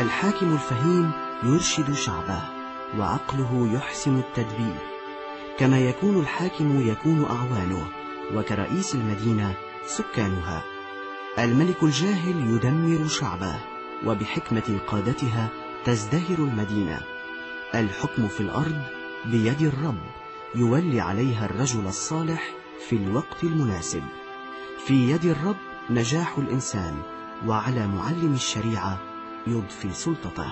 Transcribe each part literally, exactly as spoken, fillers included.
الحاكم الفهيم يرشد شعبه، وعقله يحسن التدبير. كما يكون الحاكم يكون أعوانه، وكرئيس المدينة سكانها. الملك الجاهل يدمر شعبه، وبحكمة قادتها تزدهر المدينة. الحكم في الأرض بيد الرب، يولي عليها الرجل الصالح في الوقت المناسب. في يد الرب نجاح الإنسان، وعلى معلم الشريعة يضفي سلطته.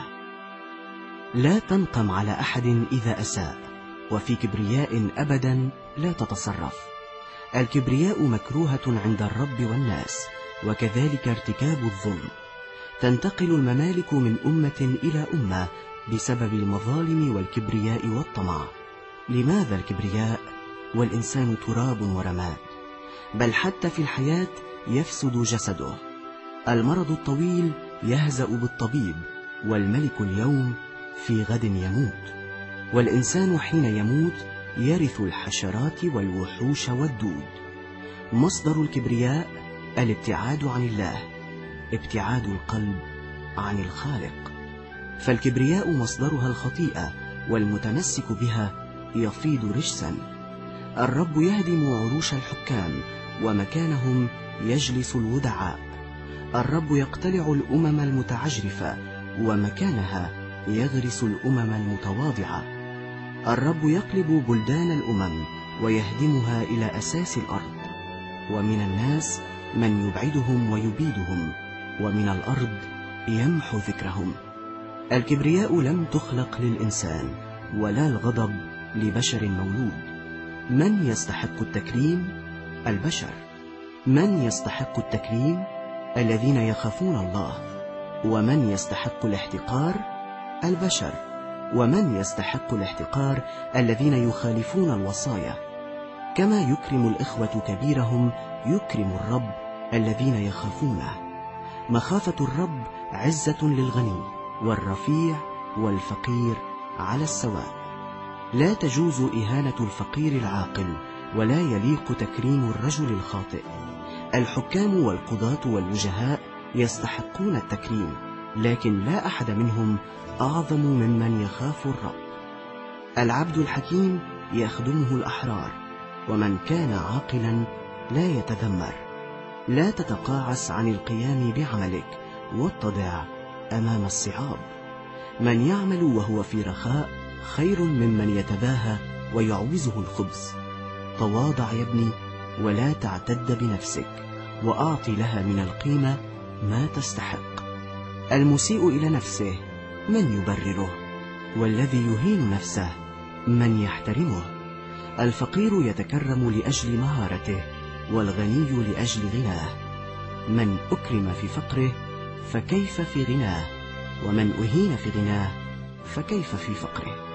لا تنقم على أحد إذا أساء، وفي كبرياء أبدا لا تتصرف. الكبرياء مكروهة عند الرب والناس، وكذلك ارتكاب الظلم. تنتقل الممالك من أمة إلى أمة بسبب المظالم والكبرياء والطمع. لماذا الكبرياء والإنسان تراب ورماد؟ بل حتى في الحياة يفسد جسده. المرض الطويل يهزأ بالطبيب، والملك اليوم في غد يموت. والإنسان حين يموت يرث الحشرات والوحوش والدود. مصدر الكبرياء الابتعاد عن الله، ابتعاد القلب عن الخالق. فالكبرياء مصدرها الخطيئة، والمتمسك بها يفيض رجسا. الرب يهدم عروش الحكام، ومكانهم يجلس الودعاء. الرب يقتلع الأمم المتعجرفة، ومكانها يغرس الأمم المتواضعة. الرب يقلب بلدان الأمم، ويهدمها إلى أساس الأرض. ومن الناس من يبعدهم ويبيدهم، ومن الأرض يمحو ذكرهم. الكبرياء لم تخلق للإنسان، ولا الغضب لبشر مولود. من يستحق التكريم؟ البشر. من يستحق التكريم؟ الذين يخافون الله. ومن يستحق الاحتقار؟ البشر. ومن يستحق الاحتقار؟ الذين يخالفون الوصايا. كما يكرم الإخوة كبيرهم، يكرم الرب الذين يخافونه. مخافة الرب عزة للغني، والرفيع والفقير على السواء. لا تجوز إهانة الفقير العاقل، ولا يليق تكريم الرجل الخاطئ. الحكام والقضاة والوجهاء يستحقون التكريم، لكن لا أحد منهم أعظم ممن يخاف الرب. العبد الحكيم يخدمه الأحرار، ومن كان عاقلا لا يتذمر. لا تتقاعس عن القيام بعملك، واتضع أمام الصعاب. من يعمل وهو في رخاء خير ممن يتباهى ويعوزه الخبز. تواضع يا ابني، ولا تعتد بنفسك، وأعطي لها من القيمة ما تستحق. المسيء إلى نفسه من يبرره؟ والذي يهين نفسه من يحترمه؟ الفقير يتكرم لأجل مهارته، والغني لأجل غناه. من أكرم في فقره فكيف في غناه؟ ومن أهين في غناه فكيف في فقره؟